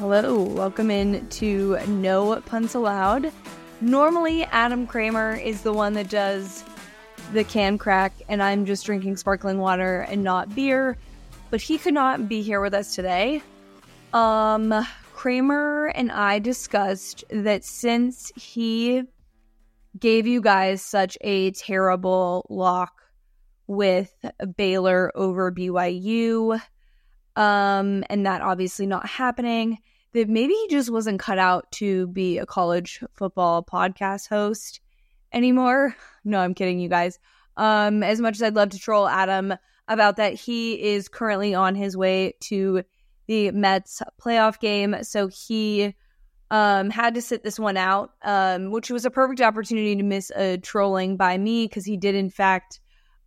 Hello, welcome in to No Puns Allowed. Normally, Adam Kramer is the one that does the can crack, and I'm just drinking sparkling water and not beer, but he could not be here with us today. Kramer and I discussed that since he gave you guys such a terrible lock with Baylor over BYU, and that obviously not happening, that maybe he just wasn't cut out to be a college football podcast host anymore. No, I'm kidding, you guys. As much as I'd love to troll Adam about that, he is currently on his way to the Mets playoff game, so he had to sit this one out, which was a perfect opportunity to miss a trolling by me, because he did, in fact,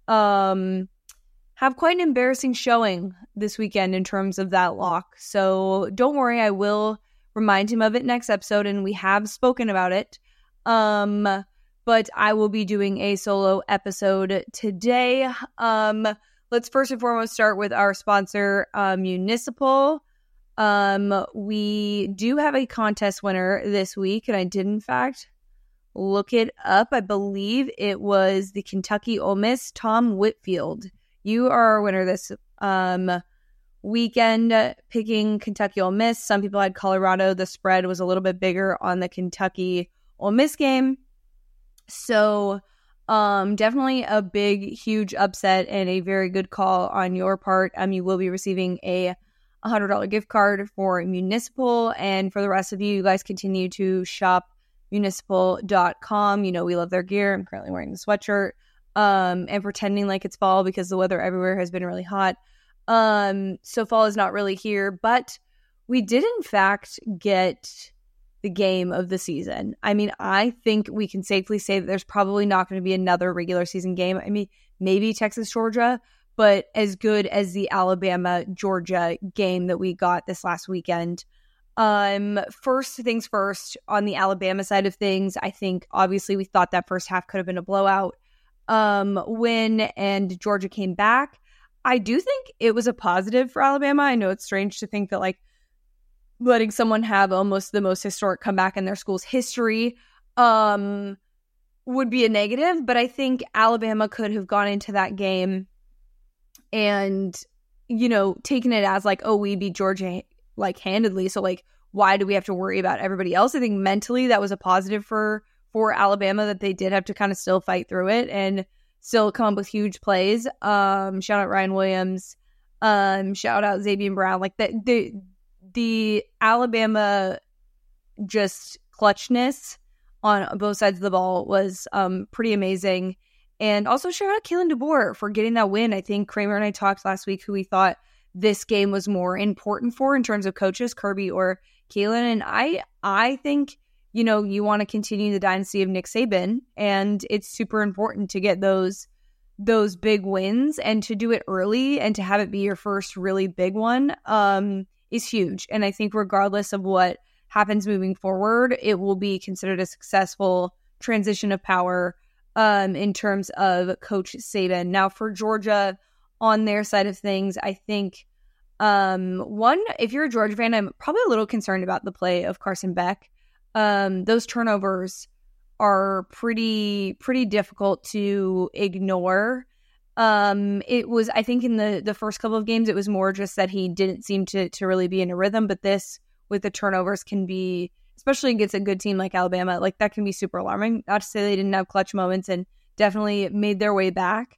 have quite an embarrassing showing this weekend in terms of that lock. So don't worry, I will remind him of it next episode, and we have spoken about it. But I will be doing a solo episode today. Let's first and foremost start with our sponsor, Municipal. We do have a contest winner this week, and I did, in fact, look it up. I believe it was the Kentucky Ole Miss, Tom Whitfield. You are our winner this weekend, picking Kentucky Ole Miss. Some people had Colorado. The spread was a little bit bigger on the Kentucky Ole Miss game. So definitely a big, huge upset and a very good call on your part. You will be receiving a $100 gift card for Municipal. And for the rest of you, you guys continue to shop municipal.com. You know, we love their gear. I'm currently wearing the sweatshirt. And pretending like it's fall because the weather everywhere has been really hot. So fall is not really here, but we did in fact get the game of the season. I mean, I think we can safely say that there's probably not going to be another regular season game. I mean, maybe Texas, Georgia, but as good as the Alabama, Georgia game that we got this last weekend. First things first, on the Alabama side of things, I think obviously we thought that first half could have been a blowout. Win, and Georgia came back. I do think it was a positive for Alabama. I know it's strange to think that, like, letting someone have almost the most historic comeback in their school's history would be a negative, but I think Alabama could have gone into that game and, you know, taken it as like, oh, we beat Georgia like handedly, so like why do we have to worry about everybody else? I think mentally that was a positive for Alabama, that they did have to kind of still fight through it and still come up with huge plays. Shout out Ryan Williams. Shout out Xavier Brown. Like the Alabama just clutchness on both sides of the ball was pretty amazing. And also shout out Kalen DeBoer for getting that win. I think Kramer and I talked last week who we thought this game was more important for in terms of coaches, Kirby or Kalen. And I think, you know, you want to continue the dynasty of Nick Saban, and it's super important to get those big wins, and to do it early and to have it be your first really big one is huge. And I think regardless of what happens moving forward, it will be considered a successful transition of power in terms of Coach Saban. Now for Georgia, on their side of things, I think if you're a Georgia fan, I'm probably a little concerned about the play of Carson Beck. Those turnovers are pretty difficult to ignore. It was, I think in the first couple of games, it was more just that he didn't seem to really be in a rhythm. But this, with the turnovers, can be, especially against a good team like Alabama, like that can be super alarming. Not to say they didn't have clutch moments and definitely made their way back.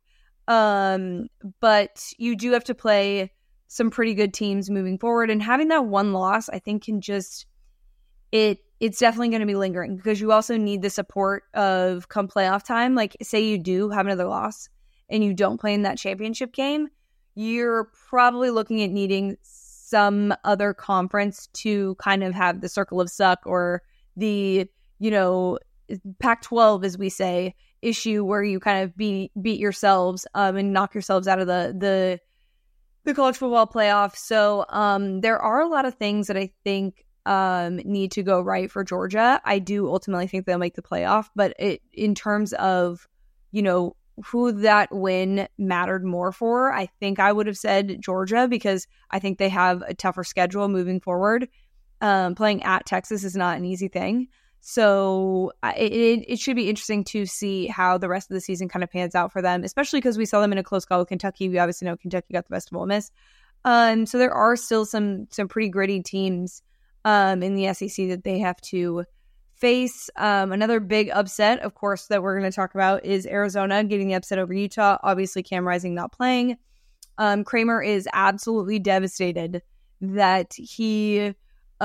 But you do have to play some pretty good teams moving forward. And having that one loss, I think can just, it's definitely going to be lingering, because you also need the support of come playoff time. Like, say you do have another loss and you don't play in that championship game, you're probably looking at needing some other conference to kind of have the circle of suck, or the, you know, Pac-12, as we say, issue where you kind of beat yourselves and knock yourselves out of the college football playoff. So there are a lot of things that I think need to go right for Georgia. I do ultimately think they'll make the playoff, but in terms of, you know, who that win mattered more for, I think I would have said Georgia, because I think they have a tougher schedule moving forward. playing at Texas is not an easy thing. So it should be interesting to see how the rest of the season kind of pans out for them, especially because we saw them in a close call with Kentucky. We obviously know Kentucky got the best of Ole Miss. So there are still some pretty gritty teams in the SEC that they have to face. Another big upset, of course, that we're going to talk about is Arizona getting the upset over Utah. Obviously, Cam Rising not playing. Kramer is absolutely devastated that he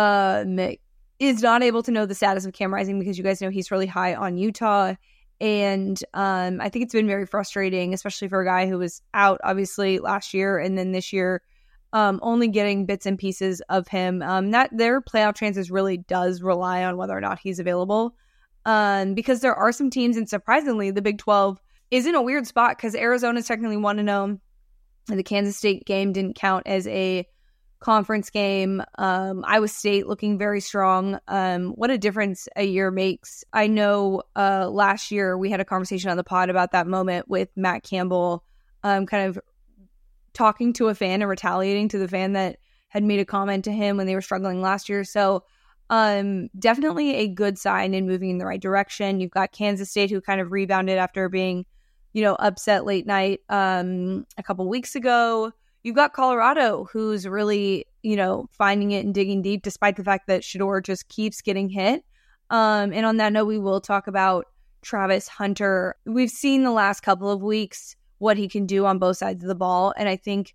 is not able to know the status of Cam Rising, because you guys know he's really high on Utah. And I think it's been very frustrating, especially for a guy who was out, obviously, last year and then this year, only getting bits and pieces of him. That their playoff chances really does rely on whether or not he's available. Because there are some teams, and surprisingly, the Big 12 is in a weird spot because Arizona's technically 1-0. The Kansas State game didn't count as a conference game. Iowa State looking very strong. What a difference a year makes. I know last year we had a conversation on the pod about that moment with Matt Campbell kind of talking to a fan and retaliating to the fan that had made a comment to him when they were struggling last year. So definitely a good sign and moving in the right direction. You've got Kansas State, who kind of rebounded after being, upset late night a couple weeks ago. You've got Colorado, who's really, finding it and digging deep, despite the fact that Shedeur just keeps getting hit. And on that note, we will talk about Travis Hunter. We've seen the last couple of weeks what he can do on both sides of the ball. And I think,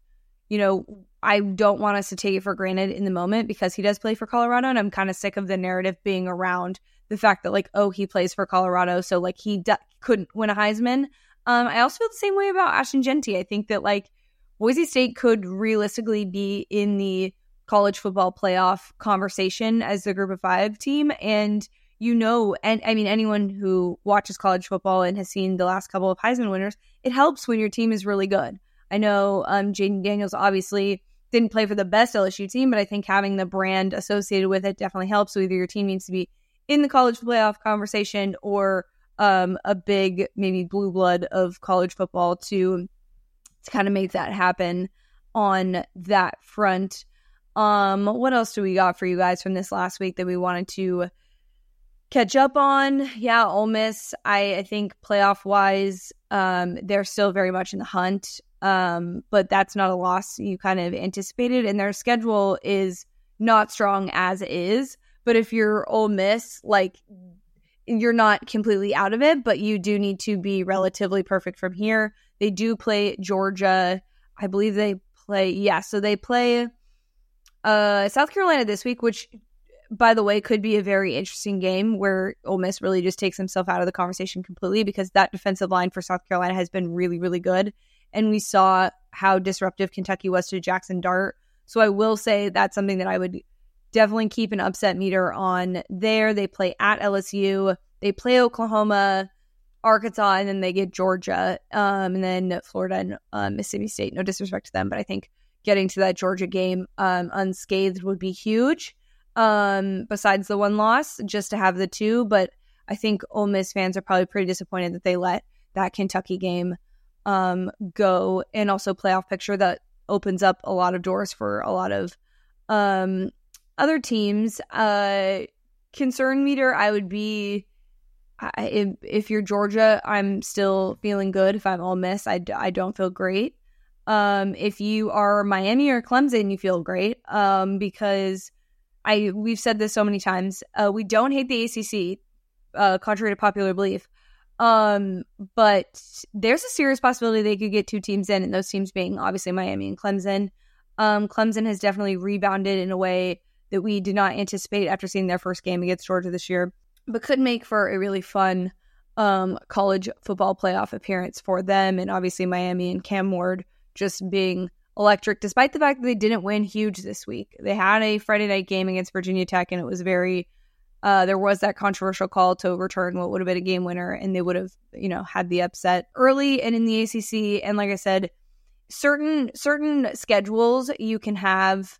I don't want us to take it for granted in the moment, because he does play for Colorado. And I'm kind of sick of the narrative being around the fact that he plays for Colorado, so he couldn't win a Heisman. I also feel the same way about Ashton Jeanty. I think that Boise State could realistically be in the college football playoff conversation as the Group of Five team. And anyone who watches college football and has seen the last couple of Heisman winners, it helps when your team is really good. I know Jaden Daniels obviously didn't play for the best LSU team, but I think having the brand associated with it definitely helps. So either your team needs to be in the college playoff conversation or a big maybe blue blood of college football to kind of make that happen on that front. What else do we got for you guys from this last week that we wanted to catch up on? Yeah, Ole Miss, I think playoff wise, they're still very much in the hunt. But that's not a loss you kind of anticipated, and their schedule is not strong as is. But if you're Ole Miss, you're not completely out of it, but you do need to be relatively perfect from here. They do play Georgia. I believe they play, so they play South Carolina this week, which, by the way, could be a very interesting game where Ole Miss really just takes himself out of the conversation completely, because that defensive line for South Carolina has been really, really good. And we saw how disruptive Kentucky was to Jackson Dart. So I will say that's something that I would definitely keep an upset meter on there. They play at LSU. They play Oklahoma, Arkansas, and then they get Georgia, and then Florida and Mississippi State. No disrespect to them, but I think getting to that Georgia game unscathed would be huge. Besides the one loss, just to have the two. But I think Ole Miss fans are probably pretty disappointed that they let that Kentucky game go, and also playoff picture that opens up a lot of doors for a lot of other teams. Concern meter, I would be, if you're Georgia, I'm still feeling good. If I'm Ole Miss, I don't feel great. If you are Miami or Clemson, you feel great, because we've said this so many times. We don't hate the ACC, contrary to popular belief. But there's a serious possibility they could get two teams in, and those teams being obviously Miami and Clemson. Clemson has definitely rebounded in a way that we did not anticipate after seeing their first game against Georgia this year, but could make for a really fun college football playoff appearance for them. And obviously Miami and Cam Ward just being electric, despite the fact that they didn't win huge this week. They had a Friday night game against Virginia Tech, and it was very there was that controversial call to overturn what would have been a game winner, and they would have, had the upset early and in the ACC. And like I said, certain schedules you can have,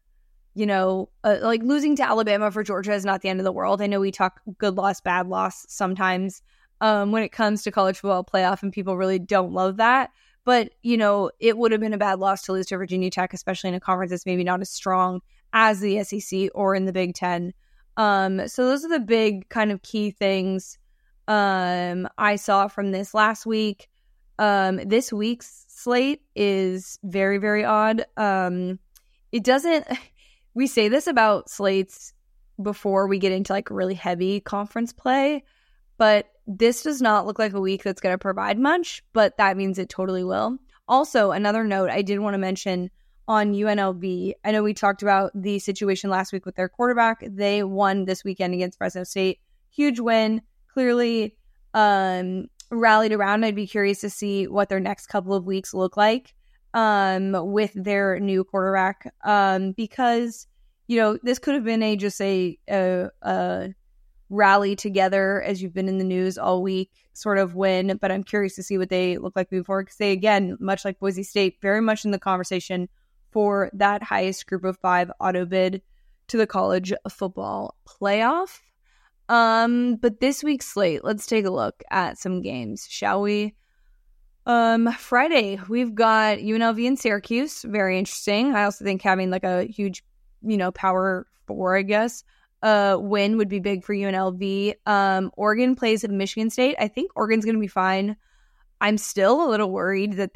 like losing to Alabama for Georgia is not the end of the world. I know we talk good loss, bad loss sometimes when it comes to college football playoff, and people really don't love that. But, it would have been a bad loss to lose to Virginia Tech, especially in a conference that's maybe not as strong as the SEC or in the Big Ten. So those are the big kind of key things I saw from this last week. This week's slate is very, very odd. It doesn't, we say this about slates before we get into like really heavy conference play, but this does not look like a week that's going to provide much, but that means it totally will. Also, another note I did want to mention on UNLV. I know we talked about the situation last week with their quarterback. They won this weekend against Fresno State. Huge win. Clearly rallied around. I'd be curious to see what their next couple of weeks look like with their new quarterback because, you know, this could have been just a rally together as you've been in the news all week sort of win, but I'm curious to see what they look like moving forward because they, again, much like Boise State, very much in the conversation for that highest group of 5 auto bid to the college football playoff. But this week's slate, let's take a look at some games, shall we? Friday, we've got UNLV and Syracuse. Very interesting. I also think having like a huge, power 4, I guess, win would be big for UNLV. Oregon plays at Michigan State. I think Oregon's going to be fine. I'm still a little worried that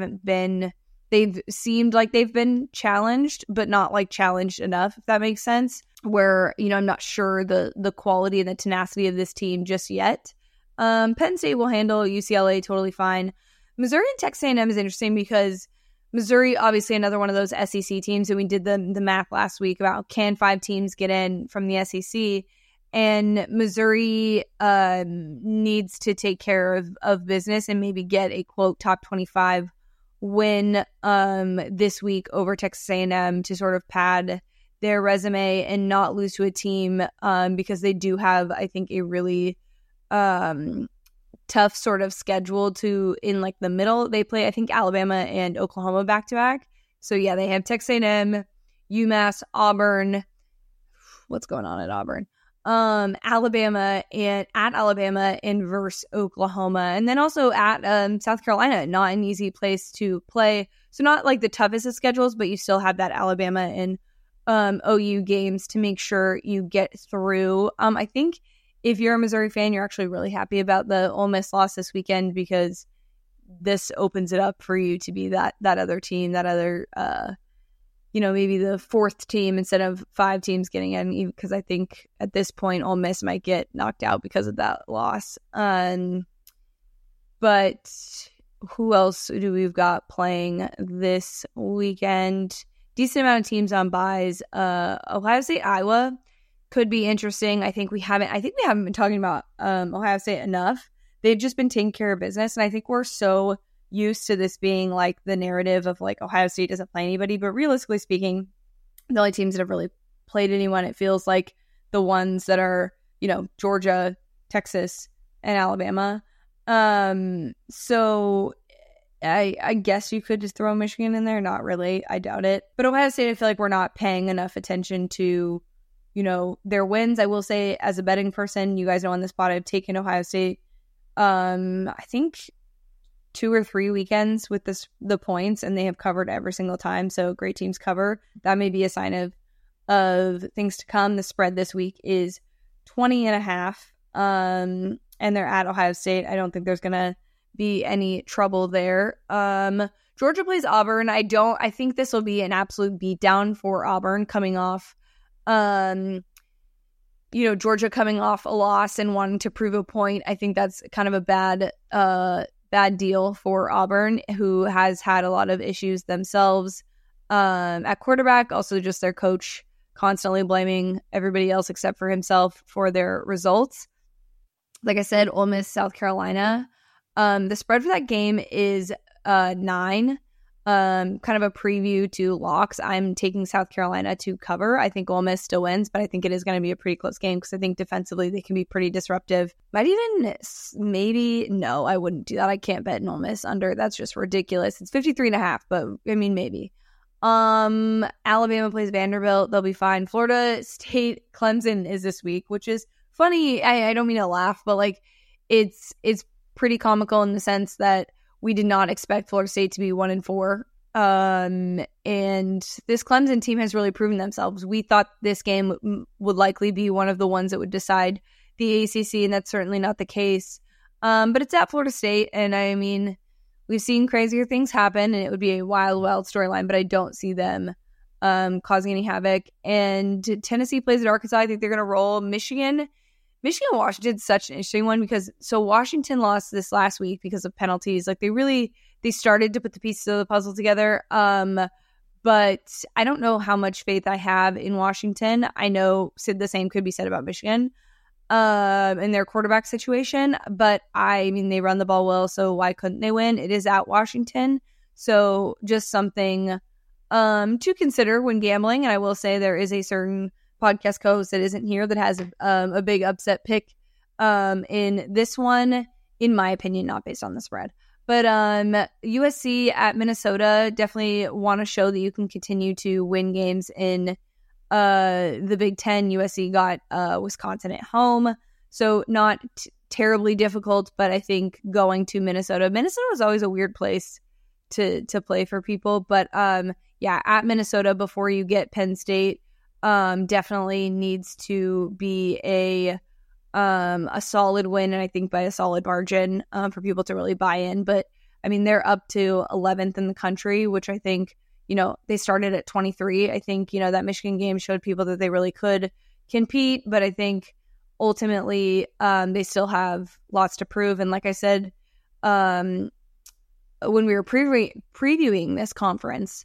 they've seemed like they've been challenged, but not like challenged enough, if that makes sense, where, I'm not sure the quality and the tenacity of this team just yet. Penn State will handle UCLA totally fine. Missouri and Texas A&M is interesting because Missouri, obviously another one of those SEC teams, and we did the math last week about can 5 teams get in from the SEC, and Missouri needs to take care of business and maybe get a, quote, top 25 win this week over Texas A&M to sort of pad their resume and not lose to a team because they do have, I think, a really tough sort of schedule in like the middle. They play, I think, Alabama and Oklahoma back to back. So yeah, they have Texas A&M, UMass, Auburn. What's going on at Auburn? Alabama and versus Oklahoma, and then also at South Carolina. Not an easy place to play. So not like the toughest of schedules, but you still have that Alabama and OU games to make sure you get through. I think if you're a Missouri fan, you're actually really happy about the Ole Miss loss this weekend because this opens it up for you to be that other team, that other, maybe the 4th team instead of 5 teams getting in, because I think at this point Ole Miss might get knocked out because of that loss. But who else do we've got playing this weekend? Decent amount of teams on byes. Ohio State, Iowa could be interesting. I think we haven't been talking about Ohio State enough. They've just been taking care of business, and I think we're so used to this being like the narrative of like Ohio State doesn't play anybody, but realistically speaking, the only teams that have really played anyone, it feels like the ones that are, Georgia, Texas, and Alabama. So I guess you could just throw Michigan in there. Not really. I doubt it. But Ohio State, I feel like we're not paying enough attention to, their wins. I will say, as a betting person, you guys know on this pod, I've taken Ohio State, I think 2 or 3 weekends with the points, and they have covered every single time. So great teams cover. That may be a sign of things to come. The spread this week is 20.5. And they're at Ohio State. I don't think there's going to be any trouble there. Georgia plays Auburn. I think this will be an absolute beatdown for Auburn coming off, Georgia coming off a loss and wanting to prove a point. I think that's kind of a bad deal for Auburn, who has had a lot of issues themselves at quarterback. Also, just their coach constantly blaming everybody else except for himself for their results. Like I said, Ole Miss, South Carolina. The spread for that game is 9. Kind of a preview to locks. I'm taking South Carolina to cover. I think Ole Miss still wins, but I think it is going to be a pretty close game because I think defensively they can be pretty disruptive. Might even no, I wouldn't do that. I can't bet in Ole Miss under. That's just ridiculous. It's 53.5, but I mean, maybe. Alabama plays Vanderbilt. They'll be fine. Florida State, Clemson is this week, which is funny. I don't mean to laugh, but like it's pretty comical in the sense that we did not expect Florida State to be 1-4. And this Clemson team has really proven themselves. We thought this game would likely be one of the ones that would decide the ACC, and that's certainly not the case. But it's at Florida State, and I mean, we've seen crazier things happen, and it would be a wild, wild storyline, but I don't see them causing any havoc. And Tennessee plays at Arkansas. I think they're going to roll. Michigan, Washington's such an interesting one because Washington lost this last week because of penalties. Like they started to put the pieces of the puzzle together. But I don't know how much faith I have in Washington. I know the same could be said about Michigan in their quarterback situation. But I mean, they run the ball well, so why couldn't they win? It is at Washington. So just something to consider when gambling. And I will say there is a certain podcast co-host that isn't here that has a big upset pick in this one, in my opinion, not based on the spread. But USC at Minnesota, definitely want to show that you can continue to win games in the Big Ten. USC got Wisconsin at home, so not terribly difficult, but I think going to Minnesota was always a weird place to play for people. But yeah, at Minnesota before you get Penn State, definitely needs to be a solid win, and I think by a solid margin for people to really buy in. But I mean, they're up to 11th in the country, which I think, they started at 23. I think, that Michigan game showed people that they really could compete, but I think ultimately they still have lots to prove. And like I said, when we were previewing this conference,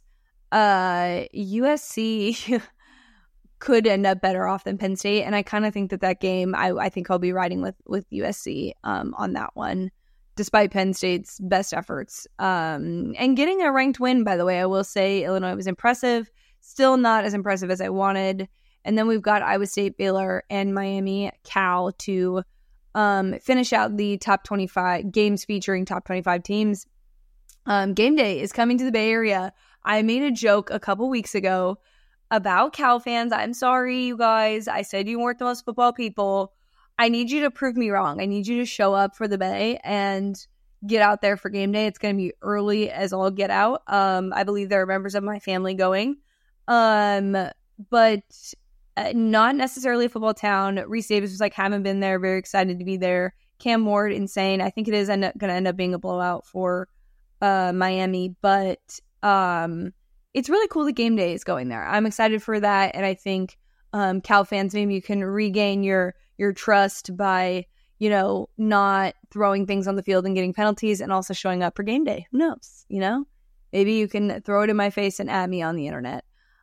USC could end up better off than Penn State. And I kind of think that game, I think I'll be riding with USC on that one, despite Penn State's best efforts. And getting a ranked win, by the way, I will say Illinois was impressive. Still not as impressive as I wanted. And then we've got Iowa State, Baylor, and Miami, Cal to finish out the top 25 games featuring top 25 teams. Game day is coming to the Bay Area. I made a joke a couple weeks ago about Cal fans. I'm sorry, you guys. I said you weren't the most football people. I need you to prove me wrong. I need you to show up for the Bay and get out there for game day. It's going to be early as all get out. I believe there are members of my family going. But not necessarily a football town. Reese Davis was like, haven't been there. Very excited to be there. Cam Ward, insane. I think it is going to end up being a blowout for Miami. But it's really cool that game day is going there. I'm excited for that. And I think Cal fans, maybe you can regain your trust by, not throwing things on the field and getting penalties and also showing up for game day. Who knows? Maybe you can throw it in my face and at me on the internet.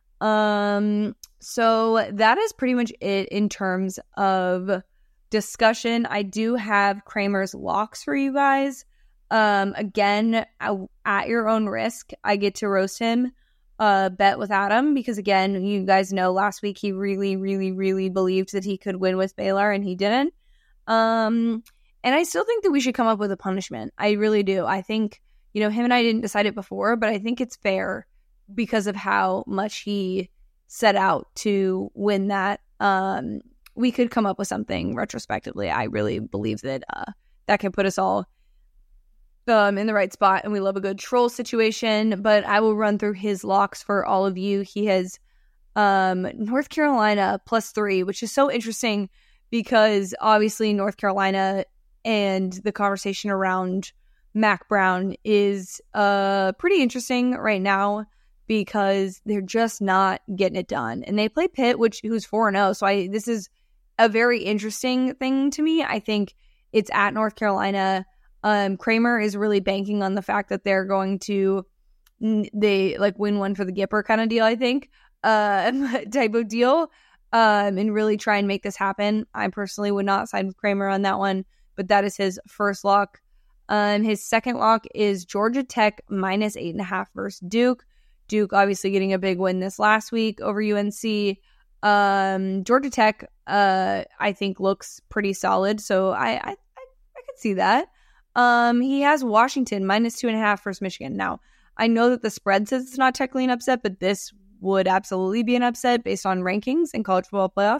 So that is pretty much it in terms of discussion. I do have Kramer's locks for you guys. Again, at your own risk, I get to roast him. Bet with Adam, because again, you guys know last week he really, really, really believed that he could win with Baylor and he didn't. And I still think that we should come up with a punishment. I really do. I think, him and I didn't decide it before, but I think it's fair because of how much he set out to win that. We could come up with something retrospectively. I really believe that that can put us all in the right spot, and we love a good troll situation. But I will run through his locks for all of you. He has North Carolina +3, which is so interesting because obviously North Carolina and the conversation around Mac Brown is pretty interesting right now because they're just not getting it done. And they play Pitt, who's 4-0. So this is a very interesting thing to me. I think it's at North Carolina. Kramer is really banking on the fact that they're going to win one for the Gipper kind of deal, I think, type of deal, and really try and make this happen. I personally would not side with Kramer on that one, but that is his first lock. His second lock is Georgia Tech -8.5 versus Duke. Duke obviously getting a big win this last week over UNC. Georgia Tech, I think, looks pretty solid, so I could see that. He has Washington -2.5 versus Michigan. Now, I know that the spread says it's not technically an upset, but this would absolutely be an upset based on rankings in college football playoff.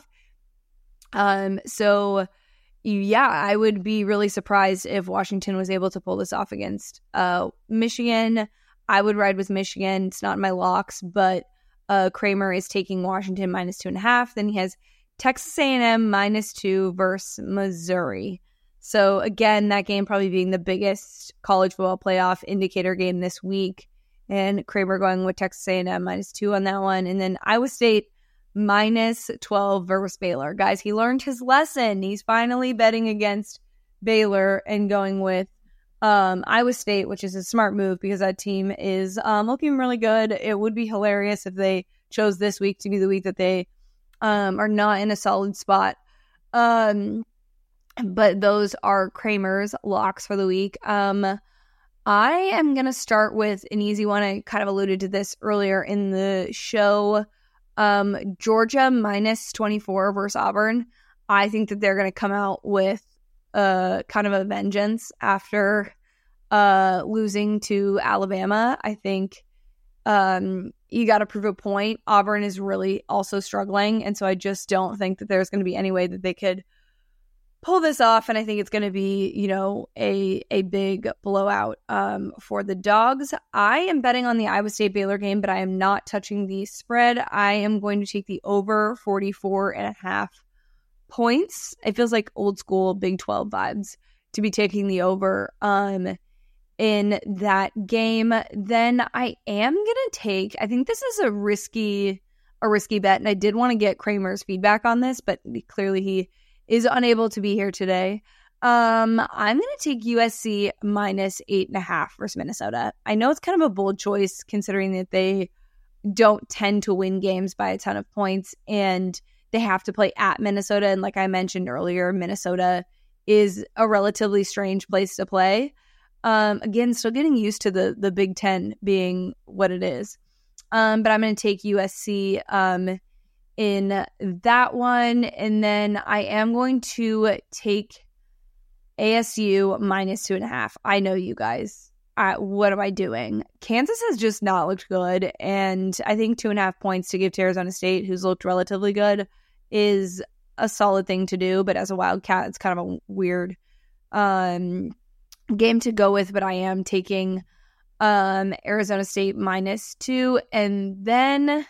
So yeah, I would be really surprised if Washington was able to pull this off against Michigan. I would ride with Michigan. It's not in my locks, but Kramer is taking Washington -2.5. Then he has Texas A&M -2 versus Missouri. So again, that game probably being the biggest college football playoff indicator game this week. And Kramer going with Texas A&M -2 on that one. And then Iowa State -12 versus Baylor. Guys, he learned his lesson. He's finally betting against Baylor and going with Iowa State, which is a smart move because that team is looking really good. It would be hilarious if they chose this week to be the week that they are not in a solid spot. But those are Kramer's locks for the week. I am going to start with an easy one. I kind of alluded to this earlier in the show. Georgia -24 versus Auburn. I think that they're going to come out with kind of a vengeance after losing to Alabama. I think you got to prove a point. Auburn is really also struggling, and so I just don't think that there's going to be any way that they could pull this off, and I think it's going to be, a big blowout for the Dogs. I am betting on the Iowa State-Baylor game, but I am not touching the spread. I am going to take the over 44.5 points. It feels like old school Big 12 vibes to be taking the over in that game. Then I am going to take, I think this is a risky bet, and I did want to get Kramer's feedback on this, but clearly he is unable to be here today. I'm going to take USC -8.5 versus Minnesota. I know it's kind of a bold choice considering that they don't tend to win games by a ton of points, and they have to play at Minnesota. And like I mentioned earlier, Minnesota is a relatively strange place to play. Again, still getting used to the Big Ten being what it is. But I'm going to take USC in that one. And then I am going to take ASU -2.5. I know you guys. What am I doing? Kansas has just not looked good. And I think 2.5 points to give to Arizona State, who's looked relatively good, is a solid thing to do. But as a Wildcat, it's kind of a weird game to go with. But I am taking Arizona State -2. And then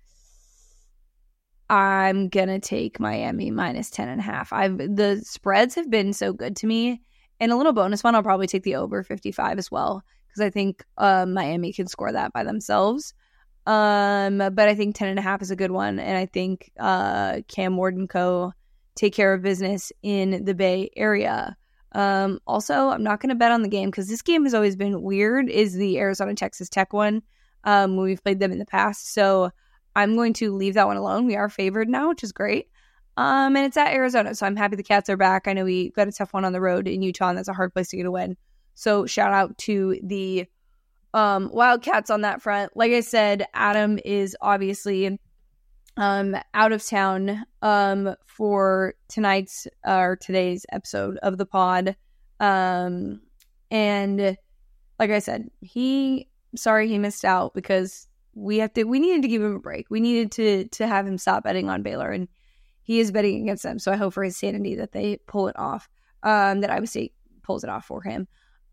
I'm going to take Miami -10.5. The spreads have been so good to me. And a little bonus one, I'll probably take the over 55 as well, because I think Miami can score that by themselves. But I think 10.5 is a good one. And I think Cam Ward and co. take care of business in the Bay Area. Also, I'm not going to bet on the game because this game has always been weird, is the Arizona-Texas Tech one when we've played them in the past. So I'm going to leave that one alone. We are favored now, which is great. And it's at Arizona, so I'm happy the Cats are back. I know we got a tough one on the road in Utah, and that's a hard place to get a win. So shout out to the Wildcats on that front. Like I said, Adam is obviously out of town for tonight's or today's episode of the pod. And like I said, sorry he missed out because we needed to give him a break. We needed to have him stop betting on Baylor, and he is betting against them. So I hope for his sanity that they pull it off, that Iowa State pulls it off for him.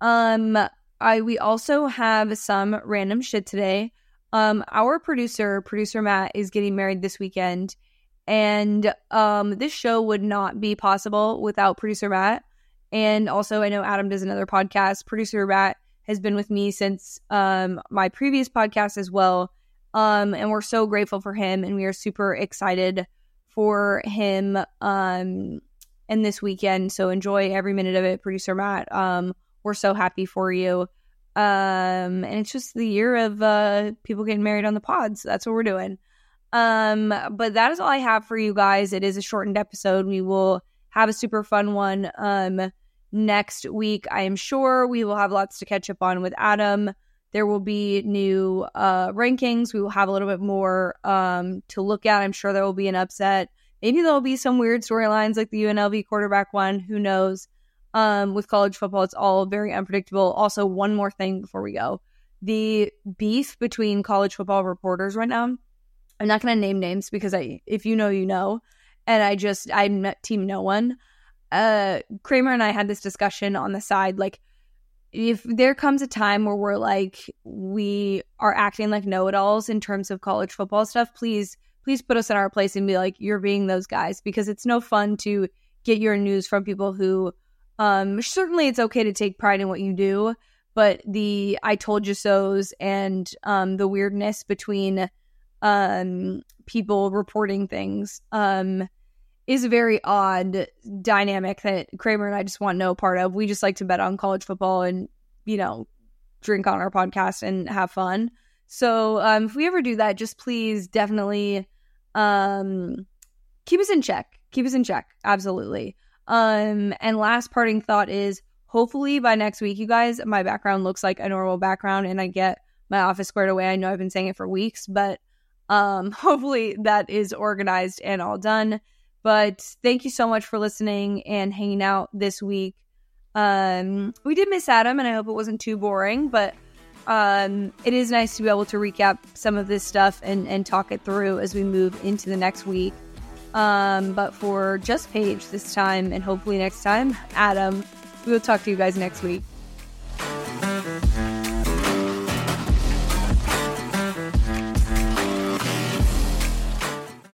We also have some random shit today. Our producer Matt, is getting married this weekend, and this show would not be possible without producer Matt. And also, I know Adam does another podcast. Producer Matt has been with me since my previous podcast as well, and we're so grateful for him, and we are super excited for him and this weekend. So enjoy every minute of it, producer Matt. We're so happy for you. And it's just the year of people getting married on the pod, so that's what we're doing. But that is all I have for you guys. It is a shortened episode. We will have a super fun one next week. I am sure we will have lots to catch up on with Adam. There will be new rankings. We will have a little bit more to look at. I'm sure there will be an upset. Maybe there will be some weird storylines like the UNLV quarterback one. Who knows? With college football, it's all very unpredictable. Also, one more thing before we go. The beef between college football reporters right now. I'm not going to name names because if you know, you know. And I'm team no one. Kramer and I had this discussion on the side. Like, if there comes a time where we're like, we are acting like know-it-alls in terms of college football stuff, please put us in our place and be like, you're being those guys, because it's no fun to get your news from people who, certainly it's okay to take pride in what you do, but the I told you so's and the weirdness between people reporting things is a very odd dynamic that Kramer and I just want no part of. We just like to bet on college football and, drink on our podcast and have fun. So if we ever do that, just please definitely keep us in check. Keep us in check. Absolutely. And last parting thought is, hopefully by next week, you guys, my background looks like a normal background and I get my office squared away. I know I've been saying it for weeks, but hopefully that is organized and all done. But thank you so much for listening and hanging out this week. We did miss Adam, and I hope it wasn't too boring, but it is nice to be able to recap some of this stuff and talk it through as we move into the next week. But for just Paige this time, and hopefully next time, Adam, we will talk to you guys next week.